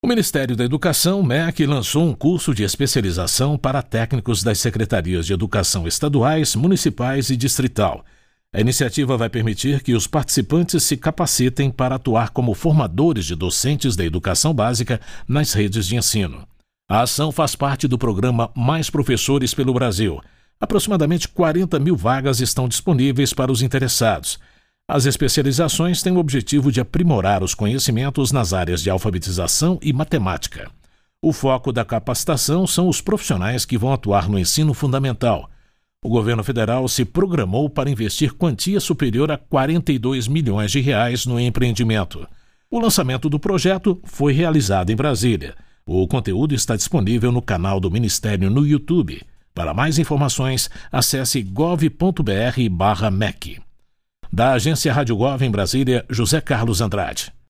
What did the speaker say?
O Ministério da Educação, MEC, lançou um curso de especialização para técnicos das secretarias de educação estaduais, municipais e distrital. A iniciativa vai permitir que os participantes se capacitem para atuar como formadores de docentes da educação básica nas redes de ensino. A ação faz parte do programa Mais Professores pelo Brasil. Aproximadamente 40 mil vagas estão disponíveis para os interessados. As especializações têm o objetivo de aprimorar os conhecimentos nas áreas de alfabetização e matemática. O foco da capacitação são os profissionais que vão atuar no ensino fundamental. O governo federal se programou para investir quantia superior a R$ 42 milhões no empreendimento. O lançamento do projeto foi realizado em Brasília. O conteúdo está disponível no canal do Ministério no YouTube. Para mais informações, acesse gov.br/MEC. Da Agência Rádio Gov em Brasília, José Carlos Andrade.